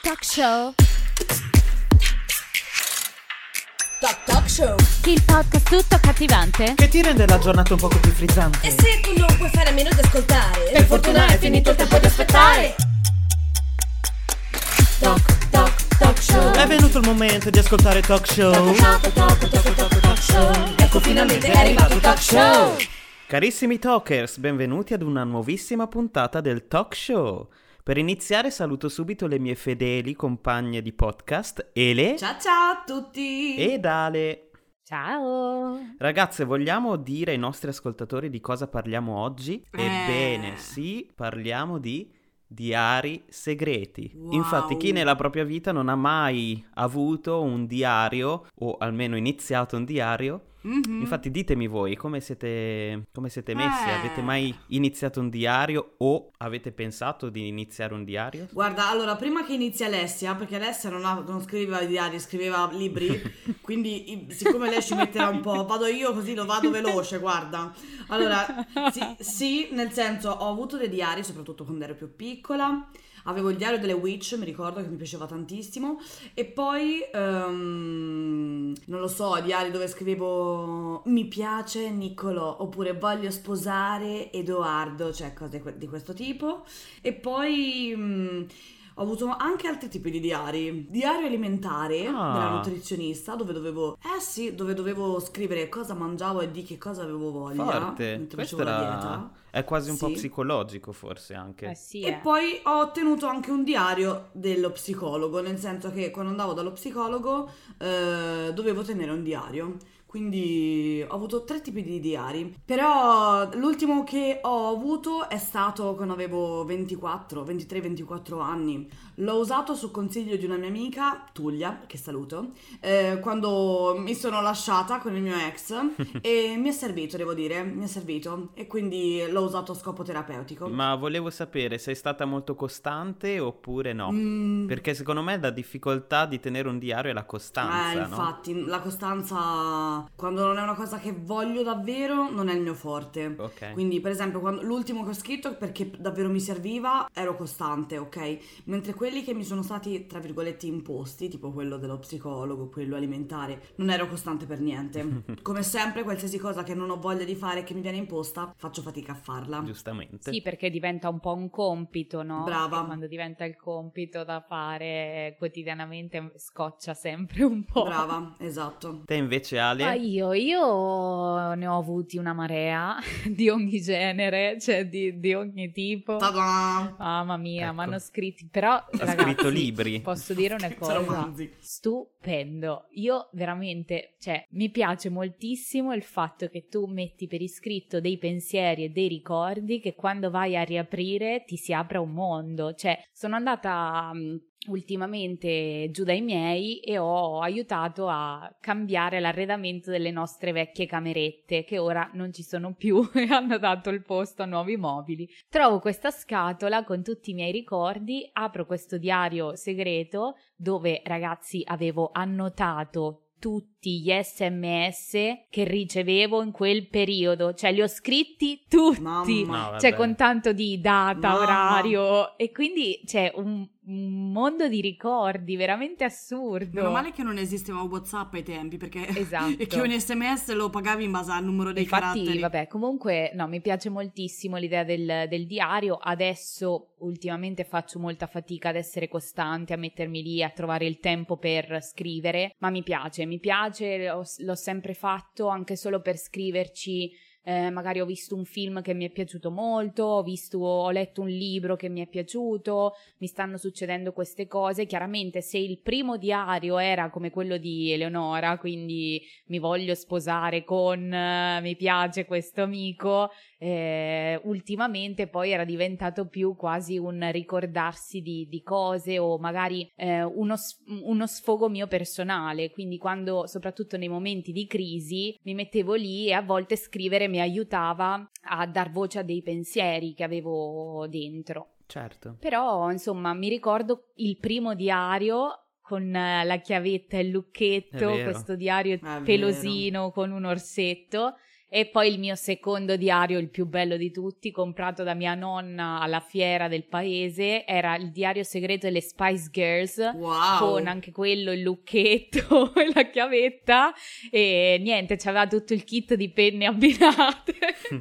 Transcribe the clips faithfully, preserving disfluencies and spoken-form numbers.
Talk Show. Talk Talk Show. Il podcast tutto accattivante che ti rende la giornata un poco più frizzante. E se tu non puoi fare a meno di ascoltare, per fortuna è finito il tempo di aspettare. Talk Talk Talk Show. È venuto il momento di ascoltare Talk Show. Talk Talk Talk Talk Talk Show. Ecco finalmente è arrivato il Talk Show. Carissimi Talkers, benvenuti ad una nuovissima puntata del Talk Show. Per iniziare saluto subito le mie fedeli compagne di podcast, Ele. Ciao ciao a tutti. Ed Ale. Ciao. Ragazze, vogliamo dire ai nostri ascoltatori di cosa parliamo oggi? Eh. Ebbene, sì, parliamo di diari segreti. Wow. Infatti, chi nella propria vita non ha mai avuto un diario, o almeno iniziato un diario? Mm-hmm. Infatti ditemi voi come siete, come siete messi, Eh. avete mai iniziato un diario o avete pensato di iniziare un diario? Guarda, allora, prima che inizi Alessia, perché Alessia non, ha, non scriveva diari, scriveva libri, quindi i- siccome lei ci metterà un po', vado io così lo vado veloce, guarda. Allora, sì, sì, nel senso, ho avuto dei diari, soprattutto quando ero più piccola. Avevo il diario delle Witch, mi ricordo che mi piaceva tantissimo. E poi, ehm, non lo so, i diari dove scrivevo mi piace Niccolò, oppure voglio sposare Edoardo, cioè cose que- di questo tipo. E poi mm, ho avuto anche altri tipi di diari. Diario alimentare Ah. della nutrizionista, dove dovevo, eh sì, dove dovevo scrivere cosa mangiavo e di che cosa avevo voglia. Forte, mentre questo facevo la era... dieta. è quasi un po' Sì. psicologico forse anche. Eh sì, E eh. poi ho tenuto anche un diario dello psicologo, nel senso che quando andavo dallo psicologo eh, dovevo tenere un diario. Quindi ho avuto tre tipi di diari. Però l'ultimo che ho avuto è stato quando avevo ventiquattro, ventitré ventiquattro anni. L'ho usato su consiglio di una mia amica, Tullia, che saluto, eh, quando mi sono lasciata con il mio ex e mi è servito, devo dire, mi è servito. E quindi l'ho usato a scopo terapeutico. Ma volevo sapere, sei stata molto costante oppure no? Mm. Perché secondo me la difficoltà di tenere un diario è la costanza, Eh, no? infatti, la costanza, quando non è una cosa che voglio davvero, non è il mio forte. Ok. Quindi, per esempio, quando, l'ultimo che ho scritto, perché davvero mi serviva, ero costante, ok? Mentre quelli che mi sono stati, tra virgolette, imposti, tipo quello dello psicologo, quello alimentare, non ero costante per niente. Come sempre, qualsiasi cosa che non ho voglia di fare e che mi viene imposta, faccio fatica a farla. Giustamente. Sì, perché diventa un po' un compito, no? Brava. E quando diventa il compito da fare quotidianamente scoccia sempre un po'. Brava, esatto. Te invece, Ale? Ma io, io ne ho avuti una marea di ogni genere, cioè di, di ogni tipo. Ta-da! Mamma mia, Ecco. mi hanno scritti, però Ha ragazzi, scritto libri. posso dire una Senza cosa romanzi. stupendo. Io veramente, cioè, mi piace moltissimo il fatto che tu metti per iscritto dei pensieri e dei ricordi che quando vai a riaprire ti si apre un mondo. Cioè, sono andata mh, ultimamente giù dai miei e ho aiutato a cambiare l'arredamento delle nostre vecchie camerette che ora non ci sono più e hanno dato il posto a nuovi mobili. Trovo questa scatola con tutti i miei ricordi, apro questo diario segreto dove, ragazzi, avevo annotato tutti gli sms che ricevevo in quel periodo, cioè li ho scritti tutti, Mamma. No, vabbè. cioè con tanto di data, Mamma. orario, e quindi c'è un, un mondo di ricordi veramente assurdo. Meno male che non esisteva WhatsApp ai tempi, perché Esatto. e che un sms lo pagavi in base al numero dei Infatti, caratteri. vabbè, comunque, no, mi piace moltissimo l'idea del, del diario. Adesso, ultimamente, faccio molta fatica ad essere costante, a mettermi lì, a trovare il tempo per scrivere, ma mi piace, mi piace, l'ho, l'ho sempre fatto anche solo per scriverci. Eh, magari ho visto un film che mi è piaciuto molto, ho visto, ho letto un libro che mi è piaciuto, mi stanno succedendo queste cose. Chiaramente se il primo diario era come quello di Eleonora, quindi mi voglio sposare con, eh, mi piace questo amico, eh, ultimamente poi era diventato più quasi un ricordarsi di, di cose o magari eh, uno, s- uno sfogo mio personale, quindi quando, soprattutto nei momenti di crisi, mi mettevo lì e a volte scrivere mi aiutava a dar voce a dei pensieri che avevo dentro. Certo. Però, insomma, mi ricordo il primo diario con eh, la chiavetta e il È lucchetto, vero. questo diario È pelosino con un orsetto, E poi il mio secondo diario, il più bello di tutti, comprato da mia nonna alla fiera del paese, era il diario segreto delle Spice Girls, wow. con anche quello, il lucchetto e la chiavetta, e niente, c'aveva tutto il kit di penne abbinate.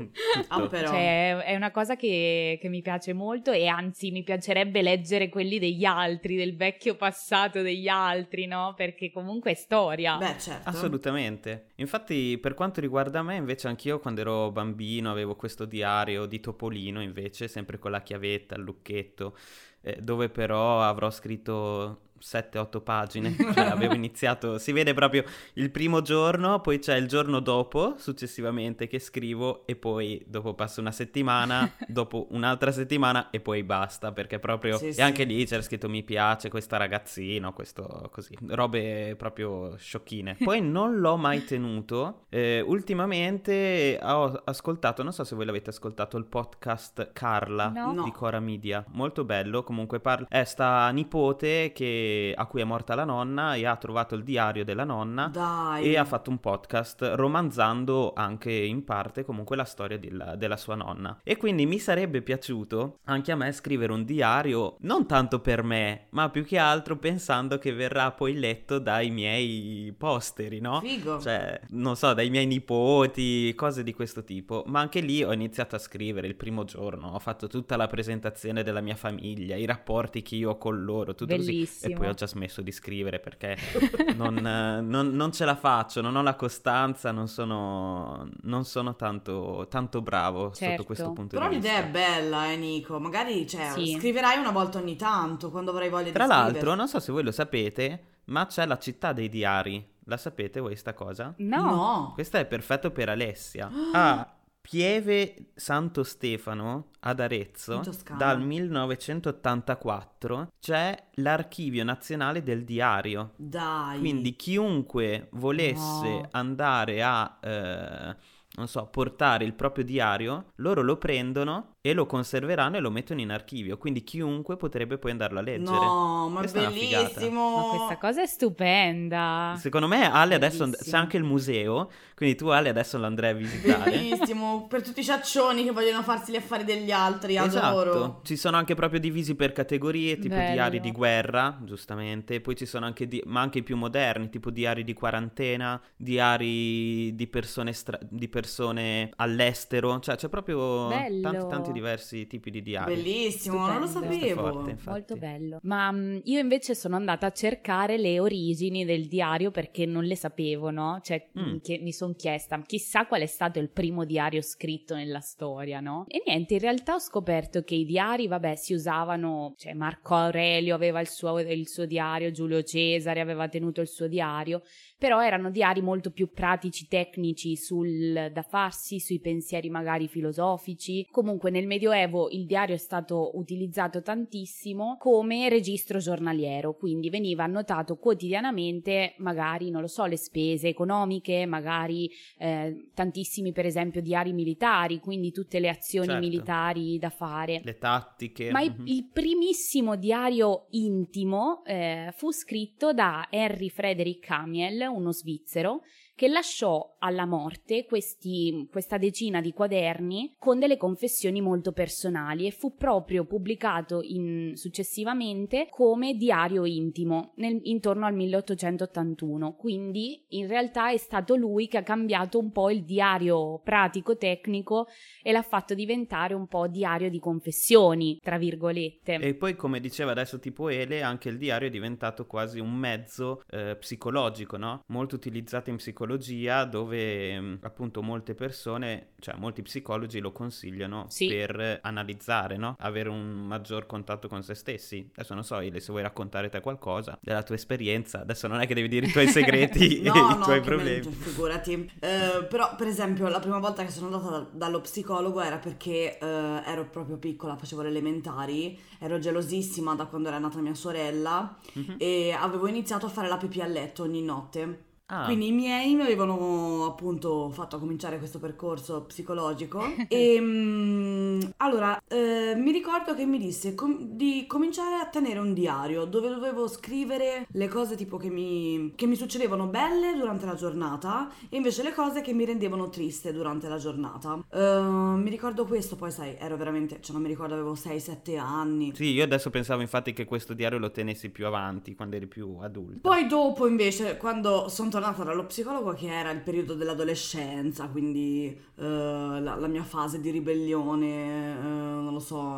Ah, però. Cioè, è una cosa che, che mi piace molto, e anzi mi piacerebbe leggere quelli degli altri, del vecchio passato degli altri, no? Perché comunque è storia. Beh, certo. Assolutamente. Infatti, per quanto riguarda me, invece anch'io quando ero bambino avevo questo diario di Topolino, invece, sempre con la chiavetta, il lucchetto, eh, dove però avrò scritto sette otto pagine, cioè avevo iniziato, si vede proprio il primo giorno, poi c'è il giorno dopo, successivamente, che scrivo, e poi dopo passa una settimana, dopo un'altra settimana e poi basta, perché proprio, sì, e sì. anche lì c'era scritto mi piace questa ragazzina, questo così, robe proprio sciocchine. Poi non l'ho mai tenuto, eh, ultimamente ho ascoltato, non so se voi l'avete ascoltato, il podcast Carla No. di No. Cora Media, molto bello, comunque parla, è sta nipote che a cui è morta la nonna e ha trovato il diario della nonna Dai. e ha fatto un podcast romanzando anche in parte comunque la storia della, della sua nonna. E quindi mi sarebbe piaciuto anche a me scrivere un diario, non tanto per me, ma più che altro pensando che verrà poi letto dai miei posteri, no? Figo. Cioè, non so, dai miei nipoti, cose di questo tipo. Ma anche lì ho iniziato a scrivere il primo giorno, ho fatto tutta la presentazione della mia famiglia, i rapporti che io ho con loro, tutto così. Bellissimo. E poi ho già smesso di scrivere perché non, eh, non- non ce la faccio, non ho la costanza, non sono, non sono tanto, tanto bravo Certo. sotto questo punto Però di vista. l'idea è bella, eh, Nico. Magari, cioè, Sì. scriverai una volta ogni tanto, quando avrai voglia Tra di l'altro, scrivere. non so se voi lo sapete, ma c'è la città dei diari. La sapete voi sta cosa? No. No. Questo è perfetto per Alessia. A Pieve Santo Stefano, ad Arezzo, In Toscana. dal millenovecentottantaquattro, c'è l'Archivio Nazionale del Diario. Dai. Quindi chiunque volesse No. andare a, eh, non so, portare il proprio diario, loro lo prendono e lo conserveranno e lo mettono in archivio. Quindi chiunque potrebbe poi andarlo a leggere. No, ma è Questa è una figata. bellissimo. Ma questa cosa è stupenda. Secondo me Ale adesso and- Bellissimo. c'è anche il museo, quindi tu Ale adesso lo andrai a visitare. Bellissimo. Per tutti i ciaccioni che vogliono farsi gli affari degli altri, adoro. Esatto, ci sono anche proprio divisi per categorie, tipo Bello. diari di guerra, giustamente, poi ci sono anche, di- ma anche i più moderni, tipo diari di quarantena, diari di persone, stra- di persone all'estero, cioè c'è proprio Bello. tanti tanti diversi tipi di diari. Bellissimo, non lo Stupendo. sapevo. Forte, infatti. Molto bello. Ma mh, io invece sono andata a cercare le origini del diario perché non le sapevo, no? Cioè, Mm. mh, che mi sono chiesta, chissà qual è stato il primo diario scritto nella storia, no? E niente, in realtà ho scoperto che i diari, vabbè, si usavano, cioè Marco Aurelio aveva il suo, il suo diario, Giulio Cesare aveva tenuto il suo diario, però erano diari molto più pratici, tecnici, sul da farsi, sui pensieri magari filosofici. Comunque nel Medioevo il diario è stato utilizzato tantissimo come registro giornaliero, quindi veniva annotato quotidianamente magari, non lo so, le spese economiche, magari eh, tantissimi per esempio diari militari, quindi tutte le azioni Certo. militari da fare. Le tattiche. Ma il, Mhm. il primissimo diario intimo eh, fu scritto da Henry Frederick Amiel, uno svizzero, che lasciò alla morte questi, questa decina di quaderni con delle confessioni molto personali e fu proprio pubblicato in, successivamente come diario intimo nel, intorno al milleottocentottantuno. Quindi in realtà è stato lui che ha cambiato un po' il diario pratico tecnico e l'ha fatto diventare un po' diario di confessioni, tra virgolette. E poi, come diceva adesso tipo Ele, anche il diario è diventato quasi un mezzo eh, psicologico, no? Molto utilizzato in psicologia, dove mh, appunto molte persone, cioè molti psicologi lo consigliano Sì. per analizzare, no? Avere un maggior contatto con se stessi. Adesso non so, Ele, se vuoi raccontare te qualcosa della tua esperienza, adesso non è che devi dire i tuoi segreti e No, i no, tuoi che problemi. me- figurati. Eh, però, per esempio, la prima volta che sono andata da- dallo psicologo era perché eh, ero proprio piccola, facevo le elementari, ero gelosissima da quando era nata mia sorella Mhm. e avevo iniziato a fare la pipì a letto ogni notte. Ah. Quindi i miei mi avevano appunto fatto cominciare questo percorso psicologico e mm, Allora, eh, mi ricordo che mi disse com- di cominciare a tenere un diario dove dovevo scrivere le cose tipo che mi, che mi succedevano belle durante la giornata e invece le cose che mi rendevano triste durante la giornata. Eh, mi ricordo questo, poi sai, ero veramente, cioè non mi ricordo, avevo sei sette anni. Sì, io adesso pensavo infatti che questo diario lo tenessi più avanti, quando eri più adulta. Poi dopo invece, quando sono tornata dallo psicologo, che era il periodo dell'adolescenza, quindi eh, la, la mia fase di ribellione, eh, non lo so,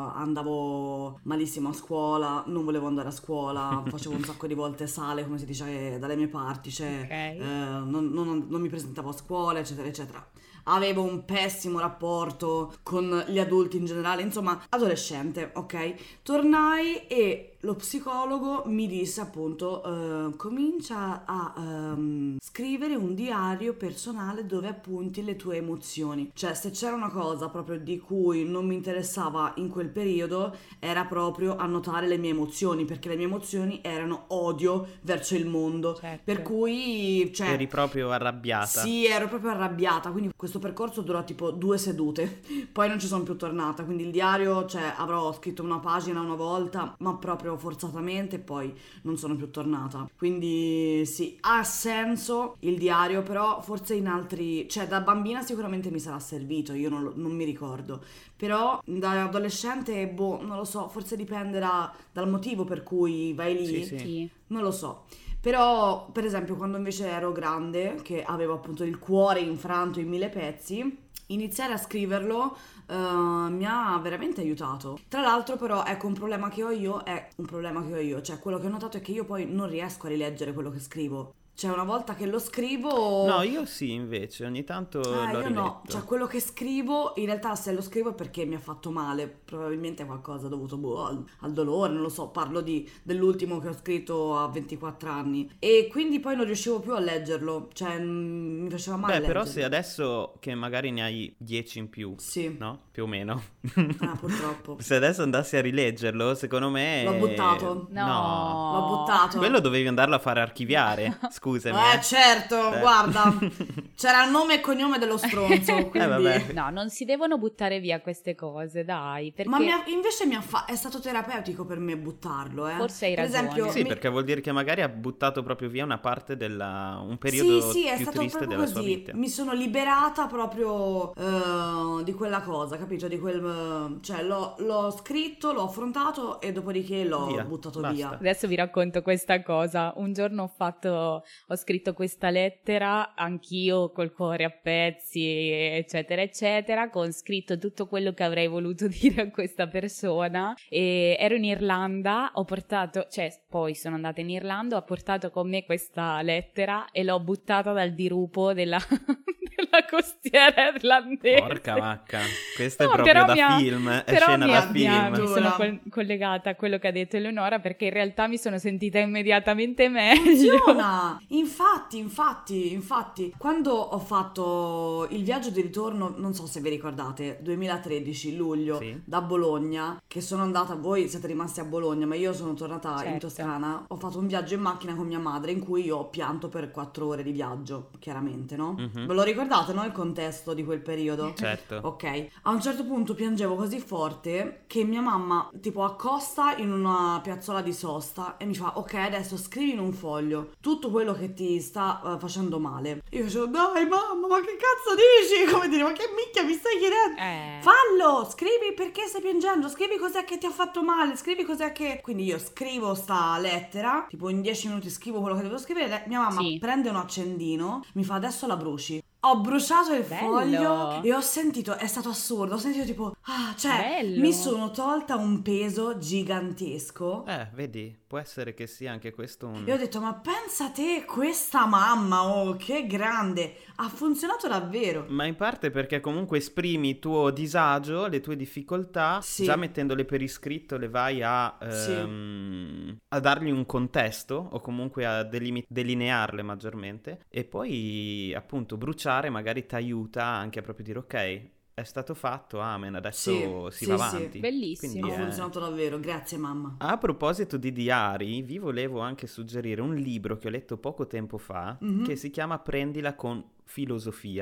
andavo malissimo a scuola, non volevo andare a scuola, facevo un sacco di volte sale, come si dice dalle mie parti, cioè Ok. eh, non, non- non mi presentavo a scuola, eccetera, eccetera. Avevo un pessimo rapporto con gli adulti in generale, insomma, adolescente, ok? Tornai e lo psicologo mi disse appunto eh, comincia a ehm, scrivere un diario personale dove appunti le tue emozioni. Cioè, se c'era una cosa proprio di cui non mi interessava in quel periodo, era proprio annotare le mie emozioni, perché le mie emozioni erano odio verso il mondo. Certo. Per cui, cioè, Eri proprio arrabbiata. sì, ero proprio arrabbiata, quindi questo percorso durò tipo due sedute, poi non ci sono più tornata, quindi il diario, cioè, avrò scritto una pagina una volta, ma proprio forzatamente, poi non sono più tornata. Quindi sì, ha senso il diario, però forse in altri, cioè da bambina sicuramente mi sarà servito, io non, lo- non mi ricordo, però da adolescente, boh, non lo so, forse dipende da- dal motivo per cui vai lì. Sì, sì. Sì. Non lo so. Però, per esempio, quando invece ero grande, che avevo appunto il cuore infranto in mille pezzi, iniziare a scriverlo eh, mi ha veramente aiutato. Tra l'altro, però, ecco, un problema che ho io è un problema che ho io, cioè quello che ho notato è che io poi non riesco a rileggere quello che scrivo. Cioè, una volta che lo scrivo... No, io sì, invece, ogni tanto Ah, l'ho io no, riletto. cioè quello che scrivo, in realtà se lo scrivo è perché mi ha fatto male, probabilmente è qualcosa dovuto boh, al, al dolore, non lo so, parlo di, dell'ultimo che ho scritto a ventiquattro anni e quindi poi non riuscivo più a leggerlo, cioè mm, mi faceva male Beh, però leggerlo. se adesso che magari ne hai dieci in più, Sì, no? Più o meno. ah, purtroppo. Se adesso andassi a rileggerlo, secondo me... L'ho buttato. No. L'ho buttato. Quello dovevi andarlo a fare archiviare, scusami. Eh certo, Eh. guarda, c'era il nome e cognome dello stronzo, quindi... Eh, vabbè. No, non si devono buttare via queste cose, dai, perché Ma mi ha- invece mi ha fa- è stato terapeutico per me buttarlo, eh. Forse hai Per ragione. esempio, Sì, mi- perché vuol dire che magari ha buttato proprio via una parte della... un periodo sì, sì, è più stato triste proprio della così. sua vita. Mi sono liberata proprio eh, di quella cosa, capito? Di quel, eh, cioè l'ho, l'ho scritto, l'ho affrontato e dopodiché l'ho Via, buttato basta. via. adesso vi racconto questa cosa. Un giorno ho fatto, ho scritto questa lettera, anch'io col cuore a pezzi, eccetera, eccetera, con scritto tutto quello che avrei voluto dire a questa persona. E ero in Irlanda, ho portato, cioè poi sono andata in Irlanda, ho portato con me questa lettera e l'ho buttata dal dirupo della, della costiera irlandese. Porca vacca, questo No, è proprio però da mi ha- film, è però scena mi da ha- mi ha- film. mi sono col- collegata a quello che ha detto Eleonora perché in realtà mi sono sentita immediatamente meglio. Funziona! Infatti, infatti, infatti, quando ho fatto il viaggio di ritorno, non so se vi ricordate, duemilatredici, luglio, Sì. da Bologna, che sono andata, voi siete rimasti a Bologna, ma io sono tornata in Certo. Toscana, ho fatto un viaggio in macchina con mia madre in cui io ho pianto per quattro ore di viaggio, chiaramente, no? Mhm. Ve lo ricordate, no? Il contesto di quel periodo? Certo. Ok, a un certo punto piangevo così forte che mia mamma tipo accosta in una piazzola di sosta e mi fa ok adesso scrivi in un foglio tutto quello che ti sta eh, facendo male. Io facevo dai mamma ma che cazzo dici? Come dire ma che minchia mi stai chiedendo? Eh, Fallo, scrivi perché stai piangendo, scrivi cos'è che ti ha fatto male, scrivi cos'è che... Quindi io scrivo sta lettera, tipo in dieci minuti scrivo quello che devo scrivere, mia mamma Sì. prende un accendino, mi fa adesso la bruci. Ho bruciato il Bello. foglio e ho sentito, è stato assurdo, ho sentito tipo, ah, cioè, Bello. mi sono tolta un peso gigantesco. Eh, vedi, può essere che sia anche questo un... E ho detto, ma pensa a te, questa mamma, oh, che grande, ha funzionato davvero. Ma in parte perché comunque esprimi il tuo disagio, le tue difficoltà, Sì. già mettendole per iscritto le vai a, Sì. ehm, a dargli un contesto o comunque a delimi- delinearle maggiormente e poi appunto bruciare magari ti aiuta anche a proprio dire ok, è stato fatto, amen, adesso Sì, si sì, va sì. avanti. Bellissimo. Quindi, Ha eh, funzionato davvero, grazie mamma. A proposito di diari, vi volevo anche suggerire un libro che ho letto poco tempo fa Mhm. che si chiama Prendila con filosofia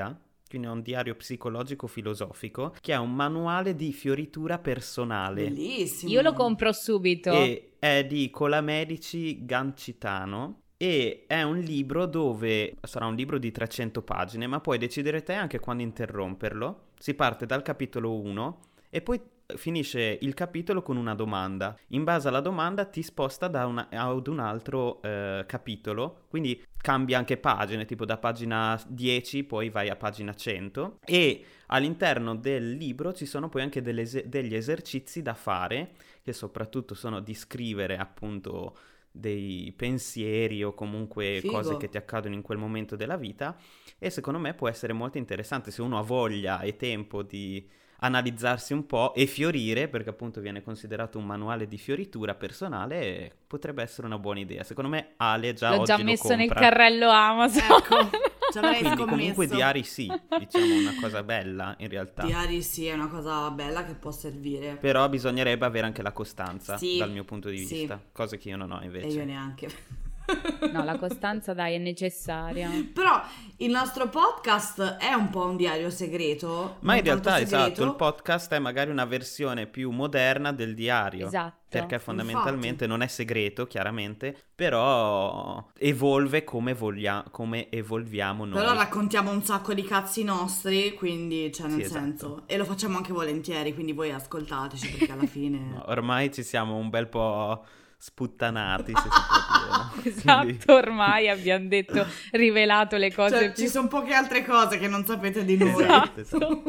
quindi è un diario psicologico-filosofico, che è un manuale di fioritura personale. Bellissimo. Io lo compro subito. E è di Colamedici Gancitano. E è un libro dove sarà un libro di trecento pagine, ma puoi decidere te anche quando interromperlo. Si parte dal capitolo uno e poi finisce il capitolo con una domanda. In base alla domanda ti sposta da una, ad un altro eh, capitolo, quindi cambia anche pagine, tipo da pagina dieci poi vai a pagina cento, e all'interno del libro ci sono poi anche delle, degli esercizi da fare, che soprattutto sono di scrivere appunto dei pensieri o comunque Figo. Cose che ti accadono in quel momento della vita, e secondo me può essere molto interessante se uno ha voglia e tempo di analizzarsi un po' e fiorire, perché appunto viene considerato un manuale di fioritura personale, potrebbe essere una buona idea. Secondo me Ale già L'ho oggi già lo messo compra. nel carrello Amazon. Ecco, ci avrei Quindi scommesso. comunque diari sì, diciamo una cosa bella in realtà. Diari sì, è una cosa bella che può servire. Però bisognerebbe avere anche la costanza, Sì, dal mio punto di sì. vista, cose che io non ho invece. E io neanche. No, la costanza dai è necessaria. Però il nostro podcast è un po' un diario segreto. Ma in non tanto realtà, segreto. esatto, il podcast è magari una versione più moderna del diario. Esatto. Perché fondamentalmente Infatti. non è segreto, chiaramente, però evolve come, voglia- come evolviamo noi. Però raccontiamo un sacco di cazzi nostri, quindi, cioè, nel Sì, esatto. senso. E lo facciamo anche volentieri, quindi voi ascoltateci, perché alla fine... No, ormai ci siamo un bel po' sputtanati, se si può dire. No? Esatto, Quindi- ormai abbiamo detto, rivelato le cose Cioè, più... ci sono poche altre cose che non sapete di noi. Esatto, esatto.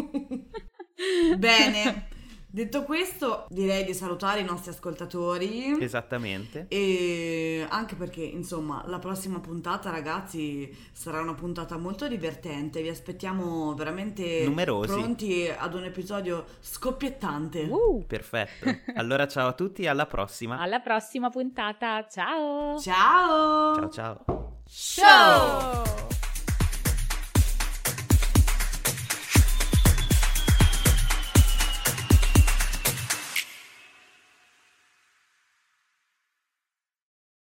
Bene, detto questo, direi di salutare i nostri ascoltatori. Esattamente. E anche perché, insomma, la prossima puntata, ragazzi, sarà una puntata molto divertente. Vi aspettiamo veramente Numerosi. pronti ad un episodio scoppiettante. Uh, Perfetto. Allora ciao a tutti, alla prossima. alla prossima puntata, ciao! Ciao! Ciao ciao. Ciao!